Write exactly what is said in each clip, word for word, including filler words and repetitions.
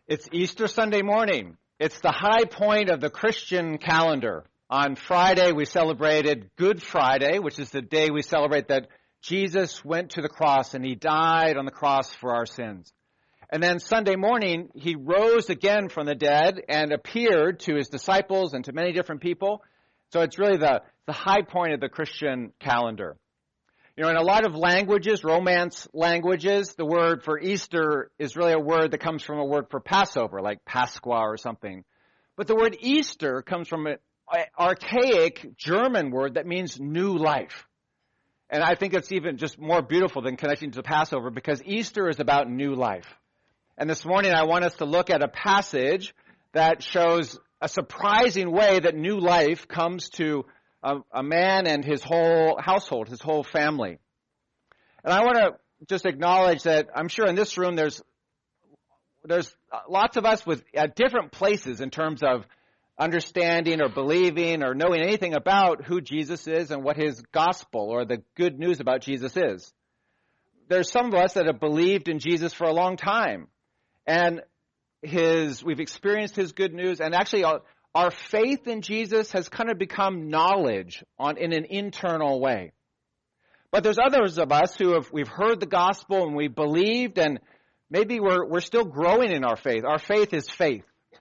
It's Easter Sunday morning. It's the high point of the Christian calendar. On Friday, we celebrated Good Friday, which is the day we celebrate that Jesus went to the cross and he died on the cross for our sins. And then Sunday morning, he rose again from the dead and appeared to his disciples and to many different people. So it's really the, the high point of the Christian calendar. You know, in a lot of languages, Romance languages, the word for Easter is really a word that comes from a word for Passover, like Pasqua or something. But the word Easter comes from an archaic German word that means new life. And I think it's even just more beautiful than connecting to Passover because Easter is about new life. And this morning I want us to look at a passage that shows a surprising way that new life comes to a, a man and his whole household, his whole family. And I want to just acknowledge that I'm sure in this room there's there's lots of us with at different places in terms of understanding or believing or knowing anything about who Jesus is and what his gospel or the good news about Jesus is. There's some of us that have believed in Jesus for a long time. And his we've experienced his good news, and actually our, our faith in Jesus has kind of become knowledge on in an internal way. But there's others of us who have we've heard the gospel and we believed, and maybe we're we're still growing in our faith. Our faith is faith.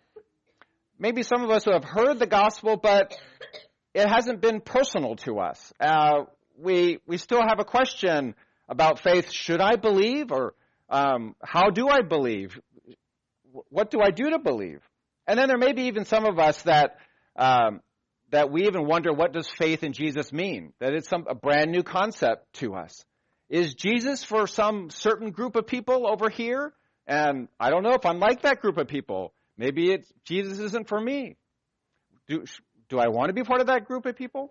Maybe some of us who have heard the gospel, but it hasn't been personal to us. Uh, we we still have a question about faith. Should I believe, or um, how do I believe? What do I do to believe? And then there may be even some of us that um, that we even wonder, what does faith in Jesus mean? That it's some a brand new concept to us. Is Jesus for some certain group of people over here? And I don't know if I'm like that group of people. Maybe it's Jesus isn't for me. Do do I want to be part of that group of people?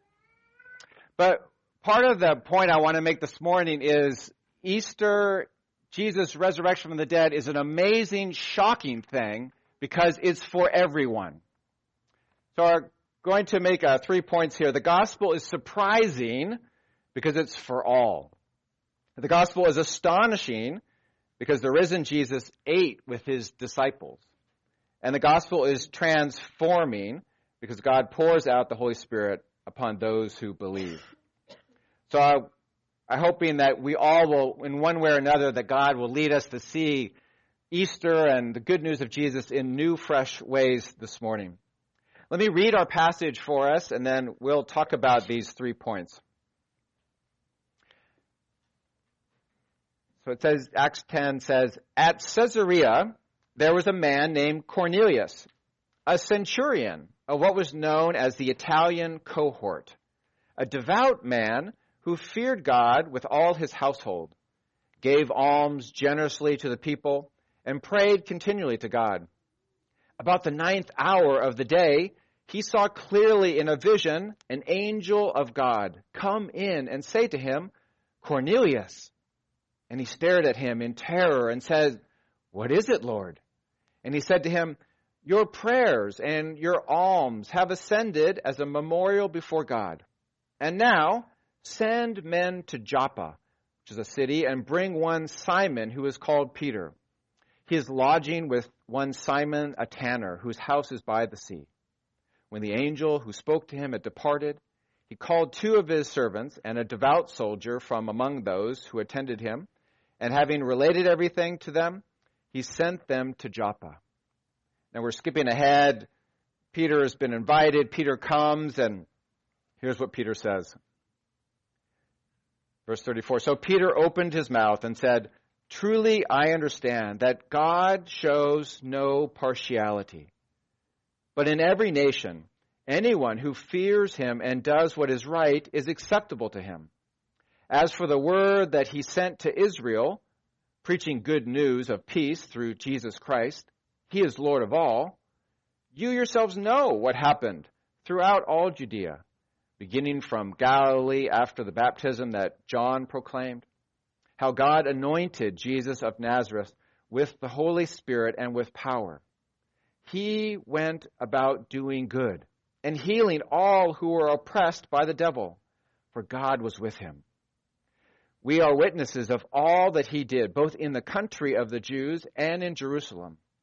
But part of the point I want to make this morning is Easter, Jesus' resurrection from the dead, is an amazing, shocking thing because it's for everyone. So we're going to make uh, three points here. The gospel is surprising because it's for all. The gospel is astonishing because the risen Jesus ate with his disciples. And the gospel is transforming because God pours out the Holy Spirit upon those who believe. So I, I'm hoping that we all will, in one way or another, that God will lead us to see Easter and the good news of Jesus in new, fresh ways this morning. Let me read our passage for us, and then we'll talk about these three points. So it says, Acts ten says, at Caesarea, there was a man named Cornelius, a centurion of what was known as the Italian cohort, a devout man who feared God with all his household, gave alms generously to the people, and prayed continually to God. About the ninth hour of the day, he saw clearly in a vision an angel of God come in and say to him, Cornelius. And he stared at him in terror and said, what is it, Lord? And he said to him, your prayers and your alms have ascended as a memorial before God. And now send men to Joppa, which is a city, and bring one Simon who is called Peter. He is lodging with one Simon, a tanner, whose house is by the sea. When the angel who spoke to him had departed, he called two of his servants and a devout soldier from among those who attended him, and having related everything to them, he sent them to Joppa. Now we're skipping ahead. Peter has been invited. Peter comes, and here's what Peter says. Verse thirty-four, so Peter opened his mouth and said, truly I understand that God shows no partiality. But in every nation, anyone who fears him and does what is right is acceptable to him. As for the word that he sent to Israel, preaching good news of peace through Jesus Christ, he is Lord of all. You yourselves know what happened throughout all Judea, beginning from Galilee after the baptism that John proclaimed, how God anointed Jesus of Nazareth with the Holy Spirit and with power. He went about doing good and healing all who were oppressed by the devil, for God was with him. We are witnesses of all that he did, both in the country of the Jews and in Jerusalem,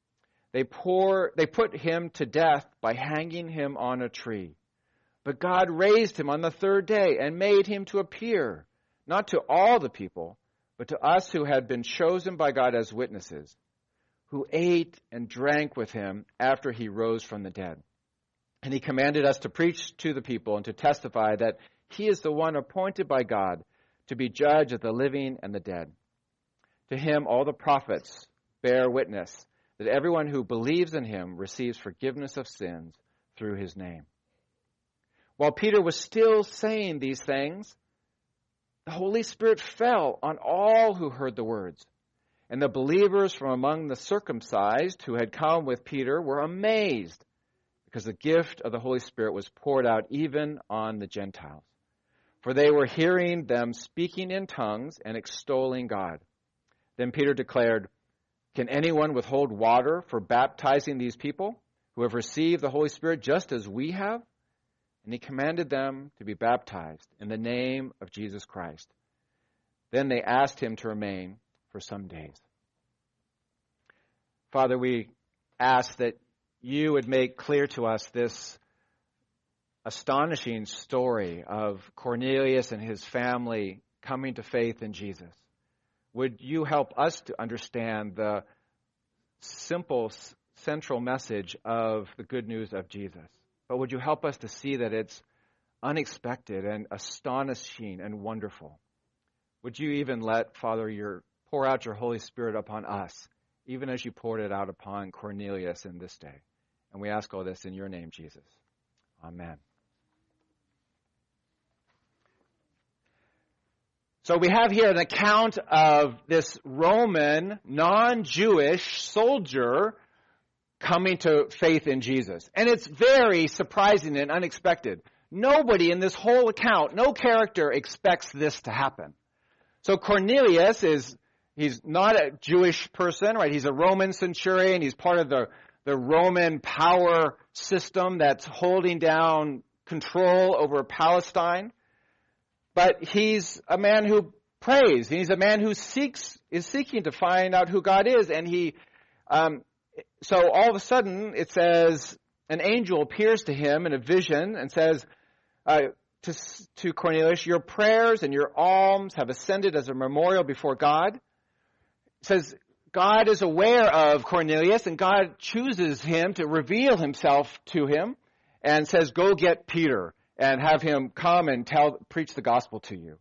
They pour, they put him to death by hanging him on a tree. But God raised him on the third day and made him to appear, not to all the people, but to us who had been chosen by God as witnesses, who ate and drank with him after he rose from the dead. And he commanded us to preach to the people and to testify that he is the one appointed by God to be judge of the living and the dead. To him all the prophets bear witness that everyone who believes in him receives forgiveness of sins through his name. While Peter was still saying these things, the Holy Spirit fell on all who heard the words. And the believers from among the circumcised who had come with Peter were amazed, because the gift of the Holy Spirit was poured out even on the Gentiles. For they were hearing them speaking in tongues and extolling God. Then Peter declared, "Can anyone withhold water for baptizing these people who have received the Holy Spirit just as we have?" And he commanded them to be baptized in the name of Jesus Christ. Then they asked him to remain for some days. Father, we ask that you would make clear to us this astonishing story of Cornelius and his family coming to faith in Jesus. Would you help us to understand the simple central message of the good news of Jesus? But would you help us to see that it's unexpected and astonishing and wonderful? Would you even let, Father, your pour out your Holy Spirit upon us, even as you poured it out upon Cornelius in this day? And we ask all this in your name, Jesus. Amen. So we have here an account of this Roman, non-Jewish soldier coming to faith in Jesus. And it's very surprising and unexpected. Nobody in this whole account, no character expects this to happen. So Cornelius is, he's not a Jewish person, right? He's a Roman centurion. He's part of the, the Roman power system that's holding down control over Palestine. But he's a man who prays. He's a man who seeks, is seeking to find out who God is. And he, um, so all of a sudden it says an angel appears to him in a vision and says uh, to, to Cornelius, "Your prayers and your alms have ascended as a memorial before God." It says God is aware of Cornelius and God chooses him to reveal himself to him and says, "Go get Peter and have him come and tell, preach the gospel to you."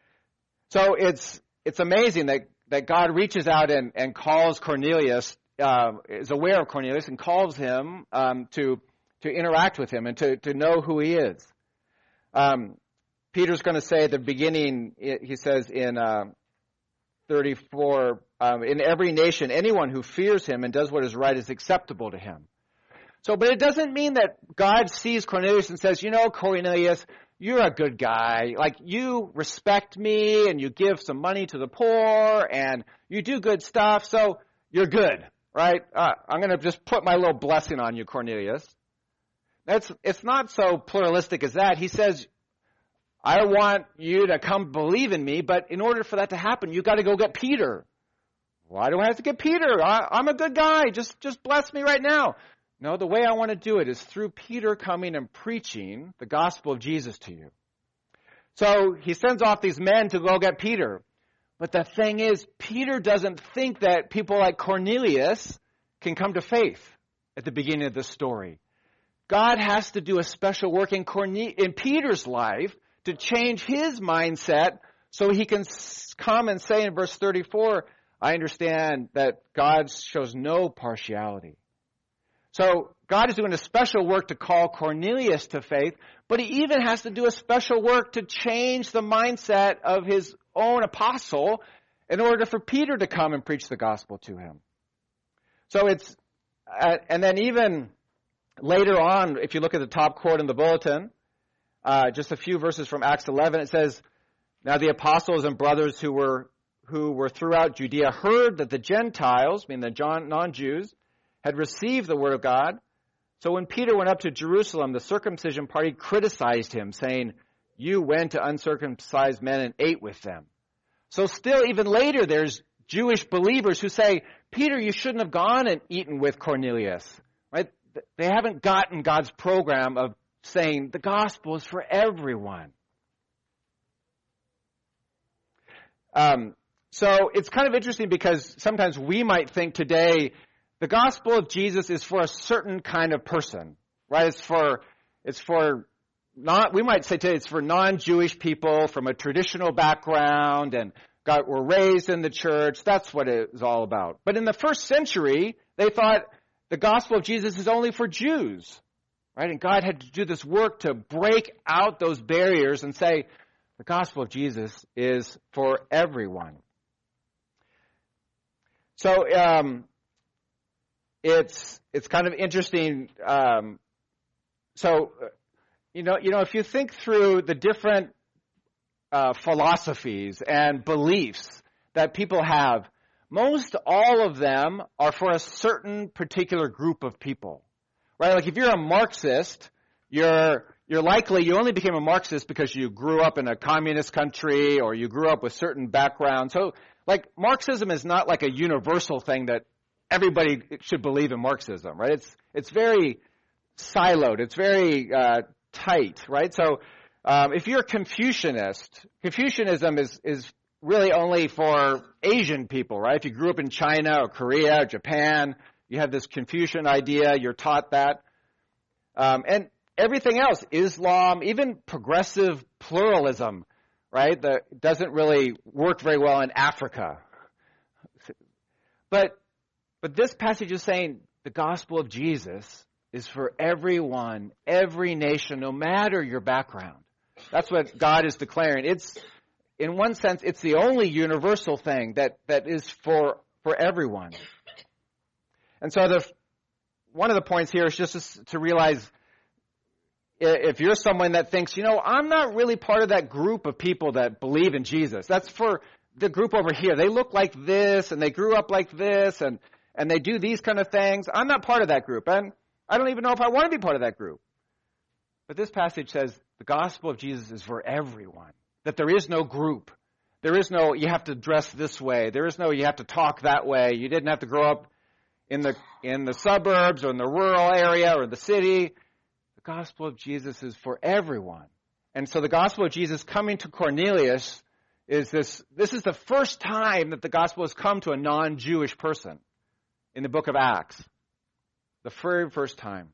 So it's it's amazing that, that God reaches out and, and calls Cornelius, uh, is aware of Cornelius and calls him um, to to interact with him and to, to know who he is. Um, Peter's going to say at the beginning, he says in uh, thirty-four, um, "In every nation, anyone who fears him and does what is right is acceptable to him." So, but it doesn't mean that God sees Cornelius and says, "You know, Cornelius, you're a good guy. Like, you respect me and you give some money to the poor and you do good stuff, so you're good, right? Uh, I'm going to just put my little blessing on you, Cornelius." That's, it's not so pluralistic as that. He says, "I want you to come believe in me, but in order for that to happen, you got to go get Peter." "Why do I have to get Peter? I, I'm a good guy. Just, just bless me right now." No, the way I want to do it is through Peter coming and preaching the gospel of Jesus to you. So he sends off these men to go get Peter. But the thing is, Peter doesn't think that people like Cornelius can come to faith at the beginning of the story. God has to do a special work in, Corne- in Peter's life to change his mindset so he can come and say in verse thirty-four, "I understand that God shows no partiality." So God is doing a special work to call Cornelius to faith, but he even has to do a special work to change the mindset of his own apostle in order for Peter to come and preach the gospel to him. So it's, uh, and then even later on, if you look at the top quote in the bulletin, uh, just a few verses from Acts eleven, it says, "Now the apostles and brothers who were who were throughout Judea heard that the Gentiles, meaning the non-Jews, had received the word of God. So when Peter went up to Jerusalem, the circumcision party criticized him, saying, 'You went to uncircumcised men and ate with them.'" So still, even later, there's Jewish believers who say, Peter, you shouldn't have gone and eaten with Cornelius, right? They haven't gotten God's program of saying the gospel is for everyone. Um, so it's kind of interesting because sometimes we might think today the gospel of Jesus is for a certain kind of person, right? It's for, it's for not, we might say today it's for non-Jewish people from a traditional background and got, were raised in the church. That's what it is all about. But in the first century, they thought the gospel of Jesus is only for Jews, right? And God had to do this work to break out those barriers and say, the gospel of Jesus is for everyone. So um, it's it's kind of interesting. Um, so you know, you know, if you think through the different uh, philosophies and beliefs that people have, most all of them are for a certain particular group of people, right? Like if you're a Marxist, you're you're likely you only became a Marxist because you grew up in a communist country or you grew up with certain background. So, like Marxism is not like a universal thing that everybody should believe in Marxism, right? It's it's very siloed. It's very uh, tight, right? So, um, if you're a Confucianist, Confucianism is is really only for Asian people, right? If you grew up in China or Korea or Japan, you have this Confucian idea. You're taught that, um, and everything else, Islam, even progressive pluralism, right, that doesn't really work very well in Africa. But but this passage is saying the gospel of Jesus is for everyone, every nation, no matter your background. That's what God is declaring. It's, in one sense, it's the only universal thing that, that is for for everyone. And so the one of the points here is just to realize, if you're someone that thinks, you know, I'm not really part of that group of people that believe in Jesus. That's for the group over here. They look like this, and they grew up like this, and, and they do these kind of things. I'm not part of that group, and I don't even know if I want to be part of that group. But this passage says the gospel of Jesus is for everyone, that there is no group. There is no, you have to dress this way. There is no, you have to talk that way. You didn't have to grow up in the in the suburbs or in the rural area or the city. The gospel of Jesus is for everyone. And so the gospel of Jesus coming to Cornelius is this, this is the first time that the gospel has come to a non-Jewish person in the book of Acts. The very first time.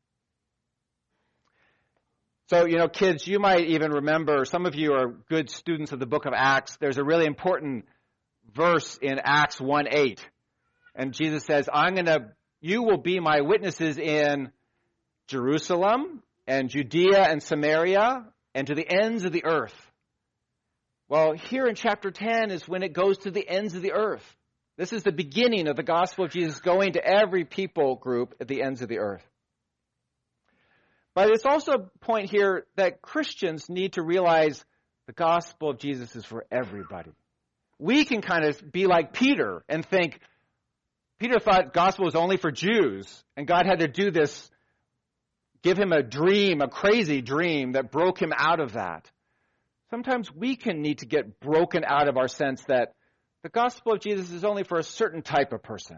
So, you know, kids, you might even remember, some of you are good students of the book of Acts. There's a really important verse in Acts one eight. And Jesus says, I'm going to, you will be my witnesses in Jerusalem and Judea and Samaria and to the ends of the earth. Well, here in chapter ten is when it goes to the ends of the earth. This is the beginning of the gospel of Jesus going to every people group at the ends of the earth. But it's also a point here that Christians need to realize the gospel of Jesus is for everybody. We can kind of be like Peter and think, Peter thought gospel was only for Jews, and God had to do this, give him a dream, a crazy dream that broke him out of that. Sometimes we can need to get broken out of our sense that the gospel of Jesus is only for a certain type of person.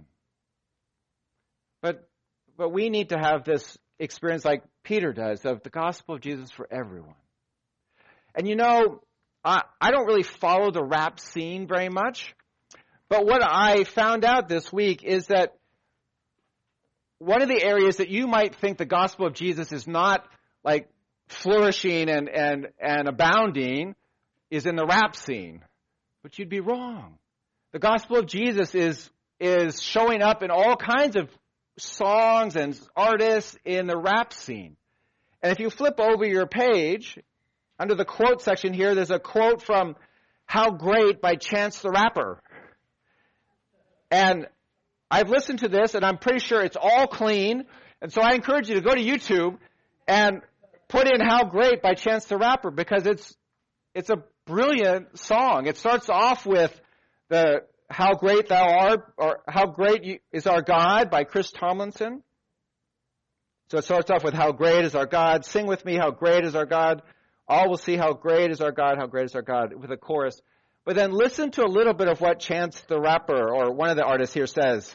But but we need to have this experience like Peter does of the gospel of Jesus for everyone. And you know, I, I don't really follow the rap scene very much, but what I found out this week is that one of the areas that you might think the gospel of Jesus is not like flourishing and, and, and abounding is in the rap scene. But you'd be wrong. The gospel of Jesus is, is showing up in all kinds of songs and artists in the rap scene. And if you flip over your page, under the quote section here, there's a quote from How Great by Chance the Rapper. And I've listened to this, and I'm pretty sure it's all clean. And so I encourage you to go to YouTube and put in How Great by Chance the Rapper, because it's it's a brilliant song. It starts off with the How Great Thou Art, or How Great Is Our God by Chris Tomlinson. So it starts off with How Great Is Our God. Sing with me, How Great Is Our God. All will see how great is our God, how great is our God, with a chorus. But then listen to a little bit of what Chance the Rapper, or one of the artists here, says.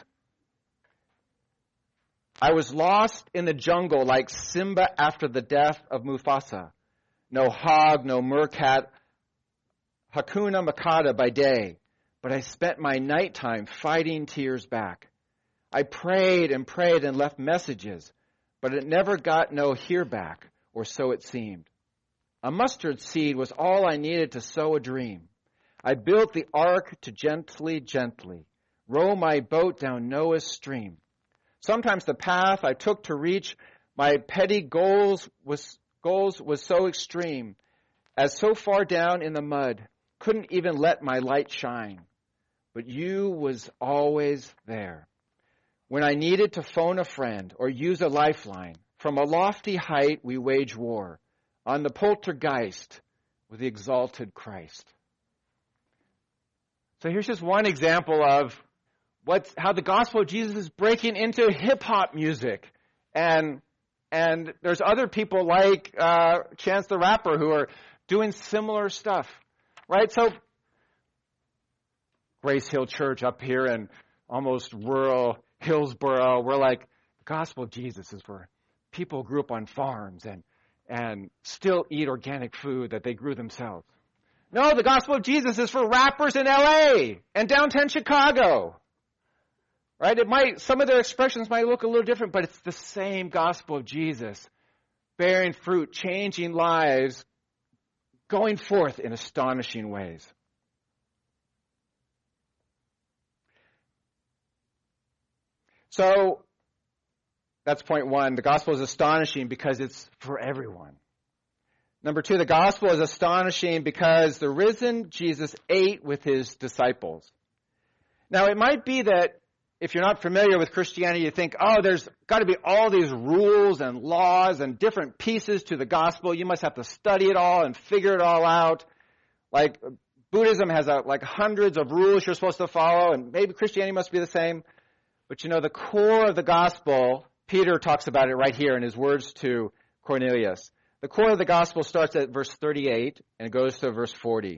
I was lost in the jungle like Simba after the death of Mufasa. No hog, no meerkat, Hakuna Matata by day, but I spent my nighttime fighting tears back. I prayed and prayed and left messages, but it never got no hear back, or so it seemed. A mustard seed was all I needed to sow a dream. I built the ark to gently, gently row my boat down Noah's stream. Sometimes the path I took to reach my petty goals was, goals was so extreme, as so far down in the mud, couldn't even let my light shine. But you was always there. When I needed to phone a friend or use a lifeline, from a lofty height we wage war on the poltergeist with the exalted Christ. So here's just one example of what's, how the gospel of Jesus is breaking into hip-hop music. And and there's other people like uh, Chance the Rapper who are doing similar stuff. Right? So Grace Hill Church up here in almost rural Hillsboro, we're like, the gospel of Jesus is for people who grew up on farms and, and still eat organic food that they grew themselves. No, the gospel of Jesus is for rappers in L A and downtown Chicago. Right? It might, some of their expressions might look a little different, but it's the same gospel of Jesus, bearing fruit, changing lives, going forth in astonishing ways. So, that's point one. The gospel is astonishing because it's for everyone. Number two, the gospel is astonishing because the risen Jesus ate with his disciples. Now, it might be that if you're not familiar with Christianity, you think, oh, there's got to be all these rules and laws and different pieces to the gospel. You must have to study it all and figure it all out. Like Buddhism has a, like hundreds of rules you're supposed to follow, and maybe Christianity must be the same. But you know, the core of the gospel, Peter talks about it right here in his words to Cornelius. The core of the gospel starts at verse thirty-eight and goes to verse forty.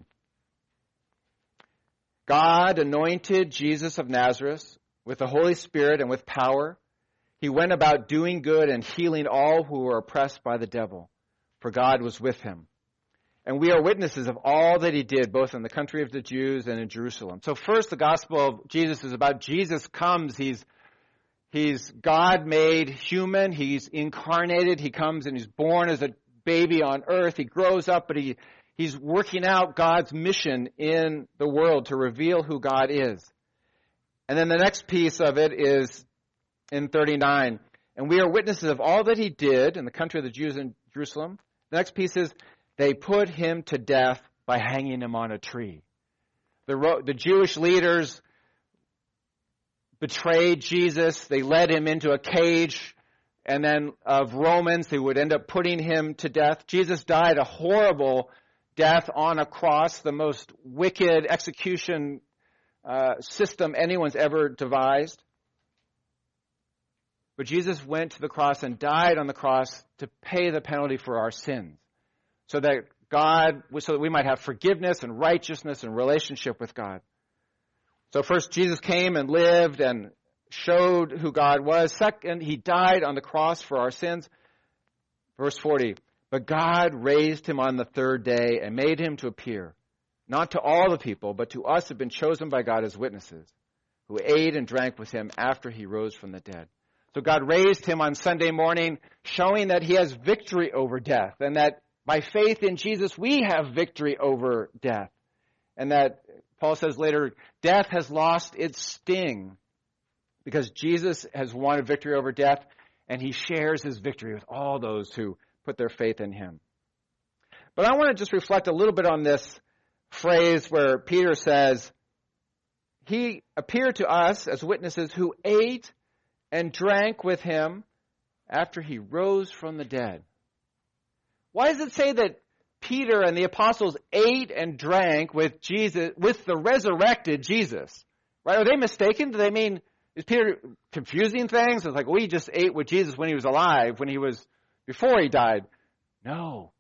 God anointed Jesus of Nazareth with the Holy Spirit and with power. He went about doing good and healing all who were oppressed by the devil, for God was with him. And we are witnesses of all that he did, both in the country of the Jews and in Jerusalem. So first, the gospel of Jesus is about Jesus comes. He's He's God made human. He's incarnated. He comes and he's born as a baby on earth. He grows up, but he, he's working out God's mission in the world to reveal who God is. And then the next piece of it is in thirty-nine. And we are witnesses of all that he did in the country of the Jews in Jerusalem. The next piece is they put him to death by hanging him on a tree. The, the Jewish leaders betrayed Jesus. They led him into a cage, and then of Romans, they would end up putting him to death. Jesus died a horrible death on a cross, the most wicked execution uh, system anyone's ever devised. But Jesus went to the cross and died on the cross to pay the penalty for our sins, so that God, so that we might have forgiveness and righteousness and relationship with God. So first, Jesus came and lived and showed who God was. Second, he died on the cross for our sins. Verse forty, but God raised him on the third day and made him to appear, not to all the people, but to us who have been chosen by God as witnesses, who ate and drank with him after he rose from the dead. So God raised him on Sunday morning, showing that he has victory over death, and that by faith in Jesus, we have victory over death. And that, Paul says later, death has lost its sting because Jesus has won a victory over death, and he shares his victory with all those who put their faith in him. But I want to just reflect a little bit on this phrase where Peter says, he appeared to us as witnesses who ate and drank with him after he rose from the dead. Why does it say that Peter and the apostles ate and drank with Jesus, with the resurrected Jesus? Right? Are they mistaken? Do they mean, is Peter confusing things? It's like, we just ate with Jesus when he was alive, when he was, before he died. No.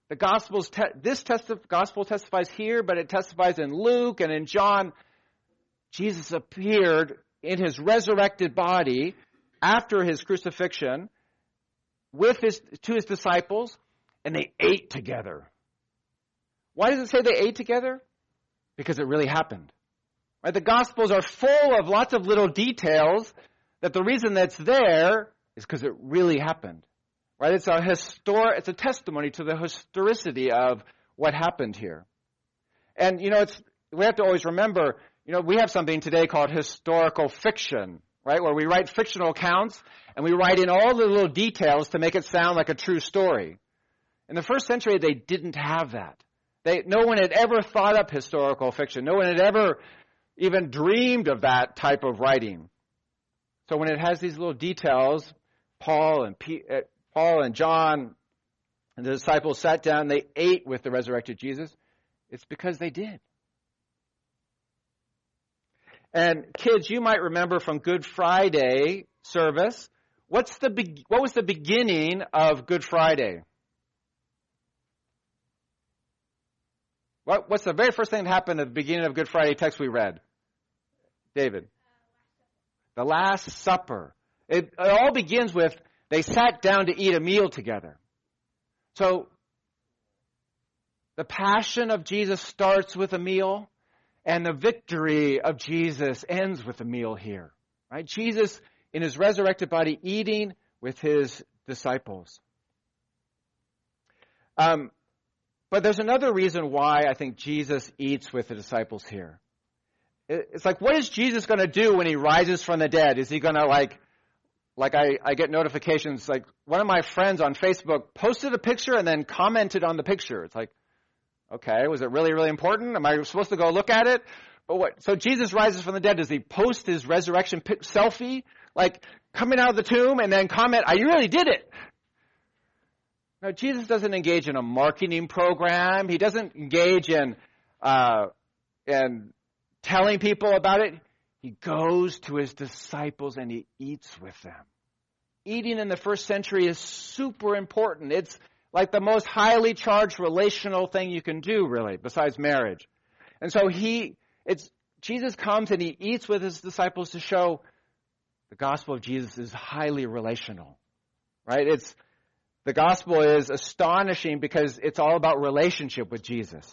The Gospels, te- this testi- Gospel testifies here, but it testifies in Luke and in John. Jesus appeared in his resurrected body after his crucifixion with his, to his disciples, and they ate together. Why does it say they ate together? Because it really happened. Right? The Gospels are full of lots of little details that the reason that's there is because it really happened. Right? It's a histor- it's a testimony to the historicity of what happened here. And, you know, it's, we have to always remember, you know, we have something today called historical fiction, right? Where we write fictional accounts and we write in all the little details to make it sound like a true story. In the first century, they didn't have that. They, no one had ever thought up historical fiction. No one had ever even dreamed of that type of writing. So when it has these little details, Paul and P, uh, Paul and John and the disciples sat down, they ate with the resurrected Jesus. It's because they did. And kids, you might remember from Good Friday service, what's the be- what was the beginning of Good Friday? What, what's the very first thing that happened at the beginning of Good Friday text we read? David. The Last Supper. It, it all begins with they sat down to eat a meal together. So the passion of Jesus starts with a meal, and the victory of Jesus ends with a meal here. Right? Jesus in his resurrected body eating with his disciples. Um, but there's another reason why I think Jesus eats with the disciples here. It's like, what is Jesus going to do when he rises from the dead? Is he going to like, like I, I get notifications, like one of my friends on Facebook posted a picture and then commented on the picture. It's like, okay, was it really, really important? Am I supposed to go look at it? But what? So Jesus rises from the dead. Does he post his resurrection pic- selfie, like coming out of the tomb and then comment, I really did it? No, Jesus doesn't engage in a marketing program. He doesn't engage in, uh, in telling people about it. He goes to his disciples and he eats with them. Eating in the first century is super important. It's like the most highly charged relational thing you can do, really, besides marriage. And so he, it's, Jesus comes and he eats with his disciples to show the gospel of Jesus is highly relational, right? It's, the gospel is astonishing because it's all about relationship with Jesus.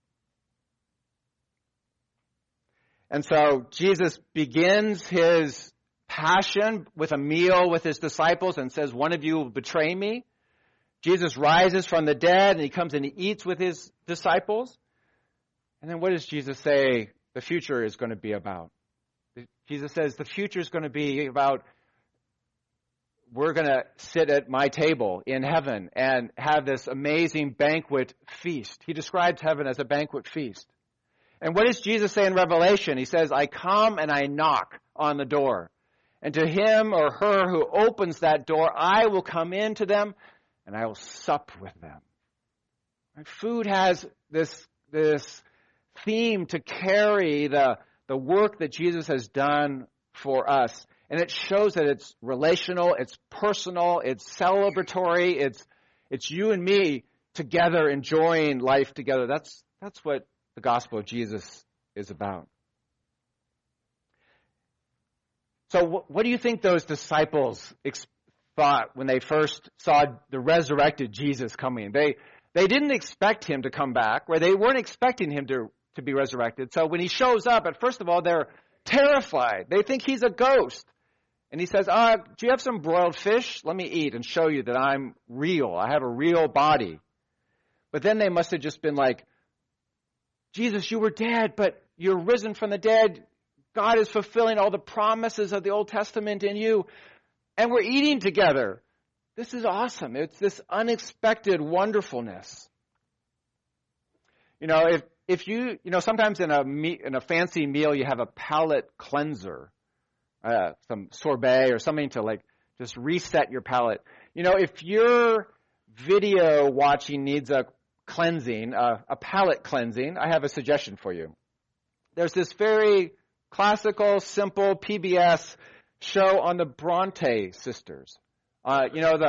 And so Jesus begins his passion with a meal with his disciples and says, one of you will betray me. Jesus rises from the dead and he comes and he eats with his disciples. And then what does Jesus say the future is going to be about? Jesus says the future is going to be about we're going to sit at my table in heaven and have this amazing banquet feast. He describes heaven as a banquet feast. And what does Jesus say in Revelation? He says, I come and I knock on the door. And to him or her who opens that door, I will come in to them and I will sup with them. Right? Food has this, this theme to carry the, the work that Jesus has done for us. And it shows that it's relational, it's personal, it's celebratory, it's, it's you and me together enjoying life together. That's, that's what the gospel of Jesus is about. So what, what do you think those disciples ex- thought when they first saw the resurrected Jesus coming? They they didn't expect him to come back, or they weren't expecting him to, to be resurrected. So when he shows up, at first of all, they're terrified. They think he's a ghost. And he says, uh, do you have some broiled fish? Let me eat and show you that I'm real. I have a real body. But then they must have just been like, Jesus, you were dead, but you're risen from the dead. God is fulfilling all the promises of the Old Testament in you. And we're eating together. This is awesome. It's this unexpected wonderfulness. You know, if if you, you know, sometimes in a me, in a fancy meal you have a palate cleanser, uh, some sorbet or something to like just reset your palate. You know, if your video watching needs a cleansing, uh, a palate cleansing, I have a suggestion for you. There's this very classical, simple P B S show on the Bronte sisters. Uh, you know, the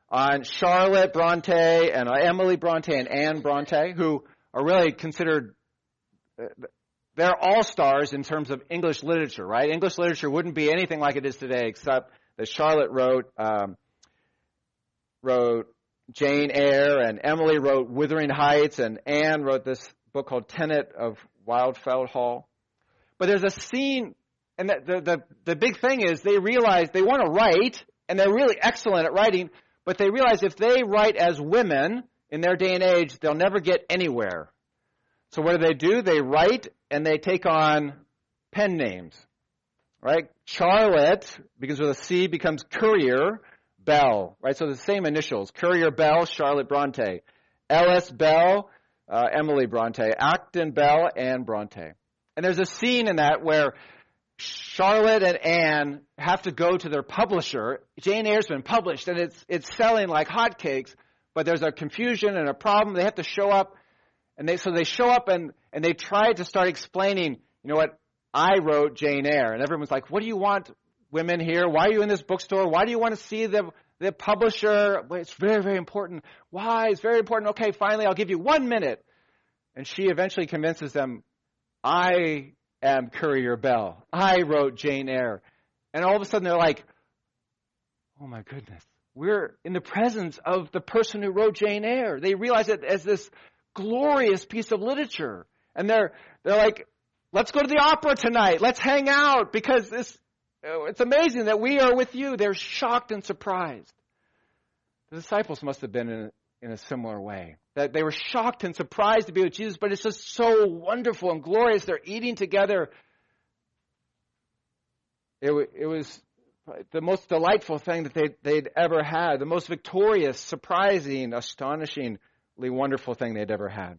on Charlotte Bronte and Emily Bronte and Anne Bronte, who are really considered, uh, they're all-stars in terms of English literature, right? English literature wouldn't be anything like it is today except that Charlotte wrote, um, wrote Jane Eyre, and Emily wrote Wuthering Heights, and Anne wrote this book called Tenet of Wildfeld Hall. But there's a scene, and the, the, the, the big thing is they realize they want to write, and they're really excellent at writing, but they realize if they write as women in their day and age, they'll never get anywhere. So what do they do? They write, and they take on pen names, right? Charlotte, because with a C, becomes Currier Bell, right? So the same initials, Currier Bell, Charlotte Bronte. Ellis Bell, uh, Emily Bronte. Acton Bell, Anne Bronte. And there's a scene in that where Charlotte and Anne have to go to their publisher. Jane Eyre's been published, and it's it's selling like hotcakes, but there's a confusion and a problem. They have to show up, and they so they show up and, and they try to start explaining, you know what, I wrote Jane Eyre. And everyone's like, what do you want, women here? Why are you in this bookstore? Why do you want to see the the publisher? Well, it's very, very important. Why? It's very important. Okay, finally, I'll give you one minute. And she eventually convinces them, I am Currier Bell. I wrote Jane Eyre. And all of a sudden they're like, oh my goodness, we're in the presence of the person who wrote Jane Eyre. They realize it as this glorious piece of literature. And they're they're like, let's go to the opera tonight. Let's hang out because this it's amazing that we are with you. They're shocked and surprised. The disciples must have been in, in a similar way. That they were shocked and surprised to be with Jesus, but it's just so wonderful and glorious. They're eating together. It, it was the most delightful thing that they, they'd ever had, the most victorious, surprising, astonishingly wonderful thing they'd ever had.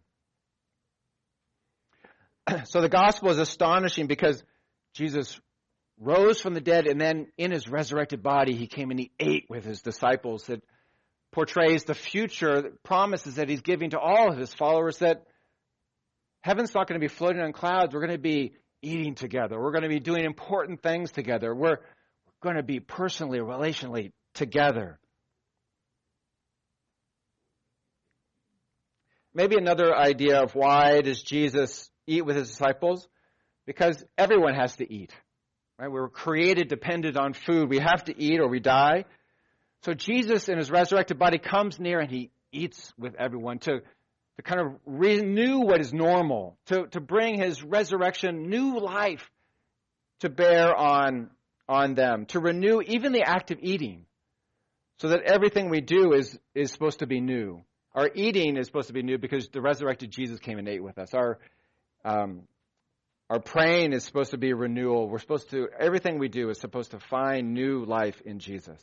So the gospel is astonishing because Jesus rose from the dead, and then in his resurrected body, he came and he ate with his disciples. That portrays the future promises that he's giving to all of his followers, that heaven's not going to be floating on clouds. We're going to be eating together. We're going to be doing important things together. We're going to be personally, relationally together. Maybe another idea of why does Jesus eat with his disciples? Because everyone has to eat. Right? We were created dependent on food. We have to eat or we die. So Jesus in his resurrected body comes near and he eats with everyone to, to kind of renew what is normal, to, to bring his resurrection, new life to bear on, on them, to renew even the act of eating so that everything we do is, is supposed to be new. Our eating is supposed to be new because the resurrected Jesus came and ate with us. Our um, Our praying is supposed to be a renewal. We're supposed to, everything we do is supposed to find new life in Jesus.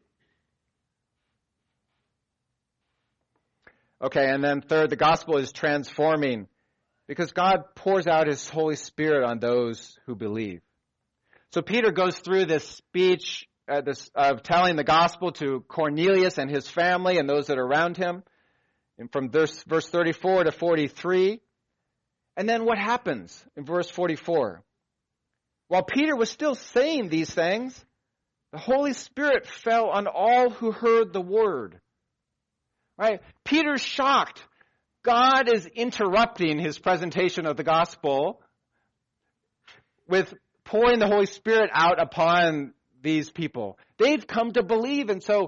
Okay, and then third, the gospel is transforming because God pours out his Holy Spirit on those who believe. So Peter goes through this speech uh, this, of telling the gospel to Cornelius and his family and those that are around him, and from verse, verse thirty-four to forty-three. And then what happens in verse forty-four? While Peter was still saying these things, the Holy Spirit fell on all who heard the word. Right? Peter's shocked. God is interrupting his presentation of the gospel with pouring the Holy Spirit out upon these people. They've come to believe, and so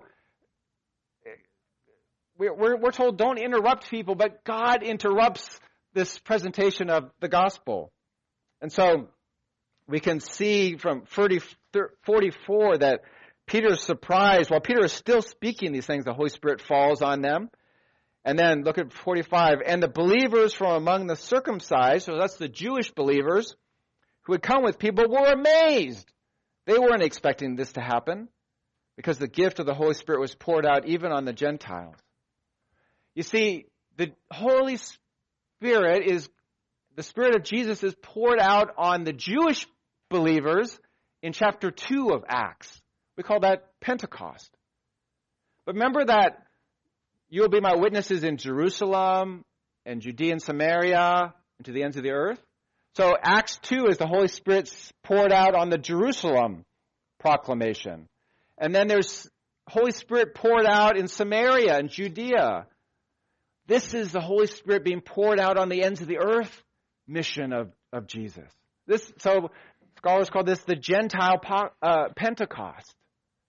we're, we're told don't interrupt people, but God interrupts this presentation of the gospel. And so we can see from forty-four that Peter's surprised. While Peter is still speaking these things, the Holy Spirit falls on them. And then look at forty-five. And the believers from among the circumcised, so that's the Jewish believers who had come with people, were amazed. They weren't expecting this to happen because the gift of the Holy Spirit was poured out even on the Gentiles. You see, the Holy Spirit is, the Spirit of Jesus is poured out on the Jewish believers in chapter two of Acts. We call that Pentecost. But remember that you will be my witnesses in Jerusalem and Judea and Samaria and to the ends of the earth. So Acts two is the Holy Spirit poured out on the Jerusalem proclamation. And then there's Holy Spirit poured out in Samaria and Judea. This is the Holy Spirit being poured out on the ends of the earth mission of, of Jesus. This, so scholars call this the Gentile uh, Pentecost.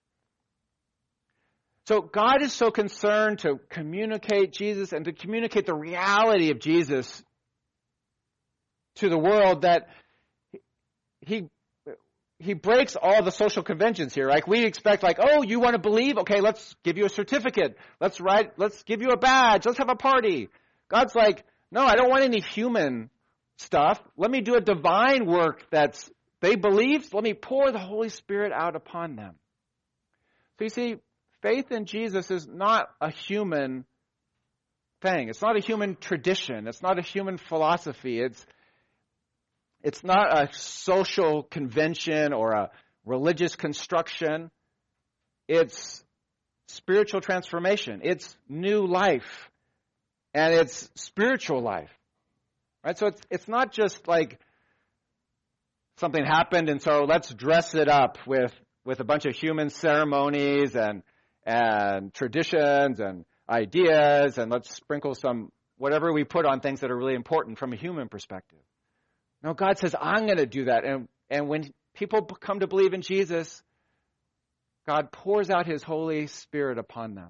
So God is so concerned to communicate Jesus and to communicate the reality of Jesus to the world that he he breaks all the social conventions here. Like we expect, like, oh, you want to believe? Okay, let's give you a certificate. Let's write. Let's give you a badge. Let's have a party. God's like, no, I don't want any human stuff. Let me do a divine work that's they believe. Let me pour the Holy Spirit out upon them. So you see, faith in Jesus is not a human thing. It's not a human tradition. It's not a human philosophy. It's It's not a social convention or a religious construction. It's spiritual transformation. It's new life. And it's spiritual life. Right? So it's it's not just like something happened and so let's dress it up with, with a bunch of human ceremonies and and traditions and ideas and let's sprinkle some whatever we put on things that are really important from a human perspective. No, God says, I'm going to do that. And, and when people come to believe in Jesus, God pours out his Holy Spirit upon them.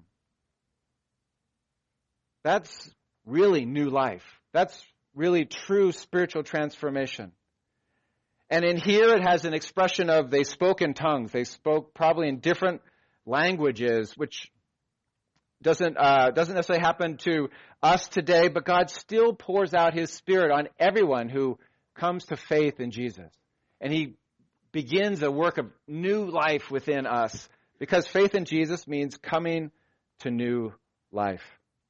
That's really new life. That's really true spiritual transformation. And in here it has an expression of they spoke in tongues. They spoke probably in different languages, which doesn't uh, doesn't necessarily happen to us today, but God still pours out his Spirit on everyone who comes to faith in Jesus. And he begins a work of new life within us because faith in Jesus means coming to new life.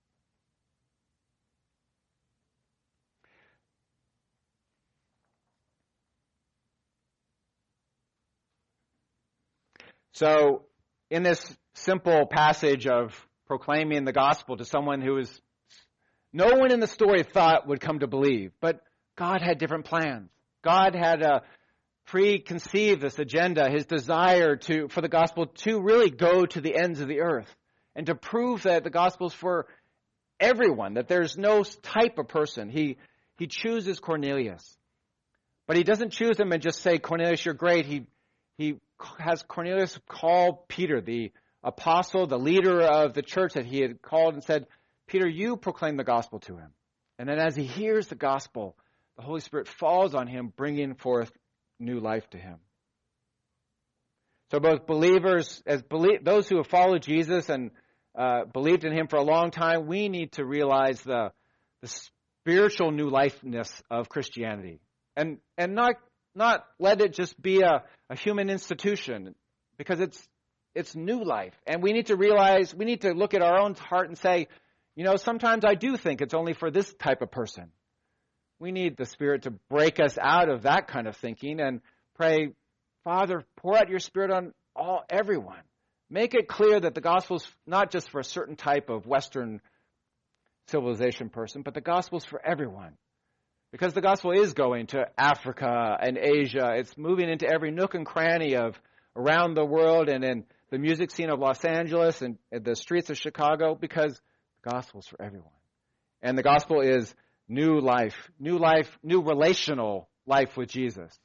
So in this simple passage of proclaiming the gospel to someone who is no one in the story thought would come to believe, but God had different plans. God had uh, preconceived this agenda, his desire to for the gospel to really go to the ends of the earth and to prove that the gospel is for everyone, that there's no type of person. He he chooses Cornelius. But he doesn't choose him and just say, Cornelius, you're great. He he has Cornelius call Peter, the apostle, the leader of the church that he had called and said, Peter, you proclaim the gospel to him. And then as he hears the gospel, the Holy Spirit falls on him, bringing forth new life to him. So both believers, as belie- those who have followed Jesus and uh, believed in him for a long time, we need to realize the, the spiritual new lifeness of Christianity. And and not not let it just be a, a human institution, because it's it's new life. And we need to realize, we need to look at our own heart and say, you know, sometimes I do think it's only for this type of person. We need the Spirit to break us out of that kind of thinking and pray, Father, pour out your Spirit on all everyone. Make it clear that the gospel is not just for a certain type of Western civilization person, but the gospel is for everyone. Because the gospel is going to Africa and Asia. It's moving into every nook and cranny of around the world and in the music scene of Los Angeles and the streets of Chicago, because the gospel is for everyone. And the gospel is new life, new life, new relational life with Jesus.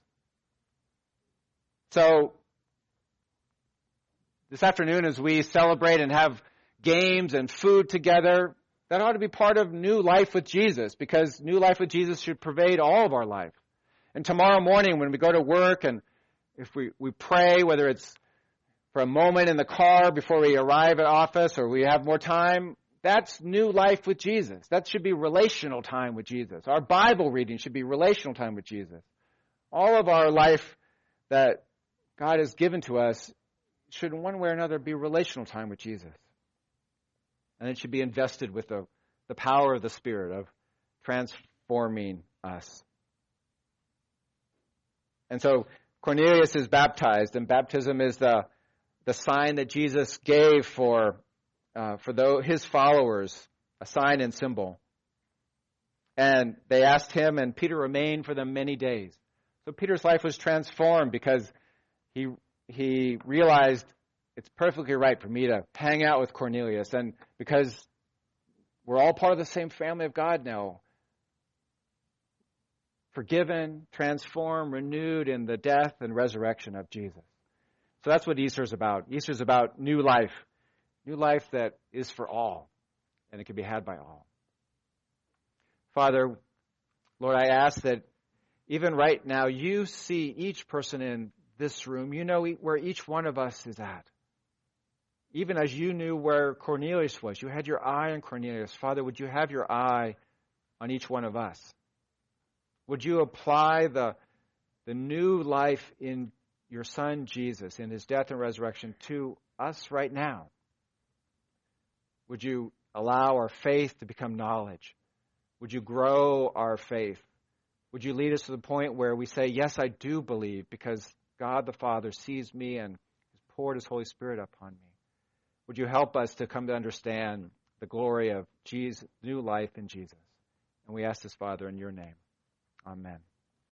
So, this afternoon as we celebrate and have games and food together, that ought to be part of new life with Jesus, because new life with Jesus should pervade all of our life. And tomorrow morning when we go to work and if we, we pray, whether it's for a moment in the car before we arrive at office or we have more time, that's new life with Jesus. That should be relational time with Jesus. Our Bible reading should be relational time with Jesus. All of our life that God has given to us should in one way or another be relational time with Jesus. And it should be invested with the, the power of the Spirit of transforming us. And so Cornelius is baptized, and baptism is the, the sign that Jesus gave for Uh, for the, his followers, a sign and symbol. And they asked him, and Peter remained for them many days. So Peter's life was transformed because he he realized it's perfectly right for me to hang out with Cornelius. And because we're all part of the same family of God now, forgiven, transformed, renewed in the death and resurrection of Jesus. So that's what Easter is about. Easter is about new life, new life that is for all, and it can be had by all. Father, Lord, I ask that even right now, you see each person in this room. You know where each one of us is at. Even as you knew where Cornelius was, you had your eye on Cornelius. Father, would you have your eye on each one of us? Would you apply the, the new life in your Son, Jesus, in his death and resurrection to us right now? Would you allow our faith to become knowledge? Would you grow our faith? Would you lead us to the point where we say, yes, I do believe, because God the Father sees me and has poured his Holy Spirit upon me? Would you help us to come to understand the glory of Jesus, new life in Jesus? And we ask this, Father, in your name. Amen.